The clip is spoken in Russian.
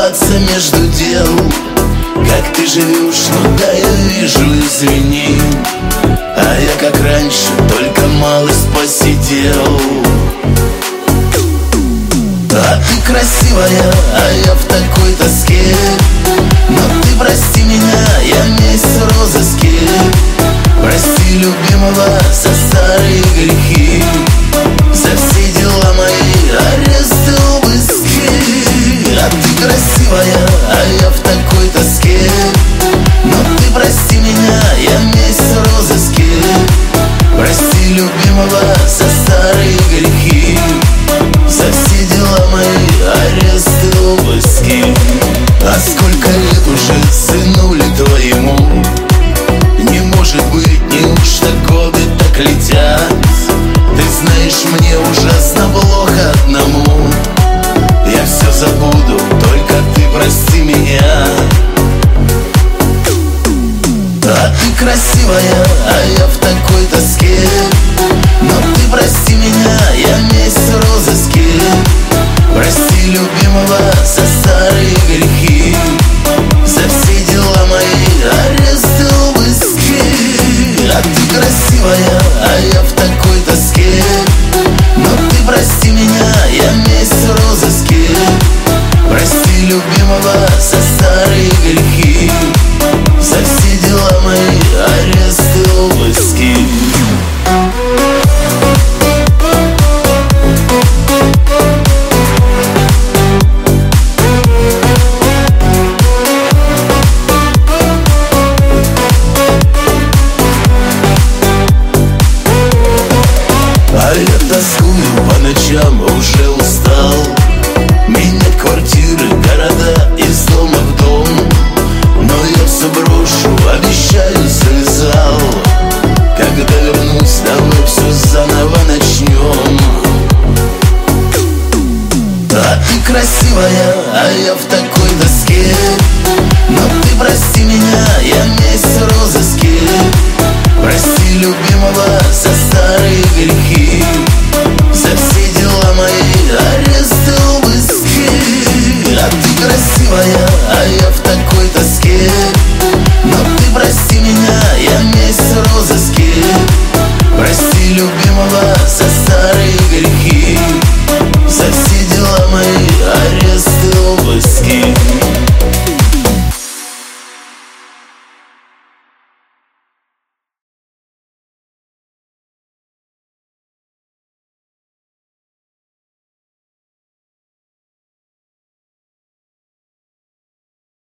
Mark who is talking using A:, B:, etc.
A: прорываться между дел. Как ты живешь, ну да, я вижу, извини. А я как раньше, только малость посидел. А ты красивая, а я в такой тоске. Но ты прости меня, я месяц в розыске. Прости любимого за старые грехи, за все дела мои, аресты, обыски. А ты красивая, а я в такой тоске. Но ты прости меня, я месяц в розыске. Прости любимого за старые грехи, за все дела мои, аресты, обыски. А сколько лет уже сынули твоему? Не может быть, неужто годы так летят? Ты знаешь, мне ужасно плохо одному. Я все забуду, только ты прости меня. А ты красивая, а я в такой тоске. Но ты прости меня, я месяц в розыске. Прости любимого за старые грехи,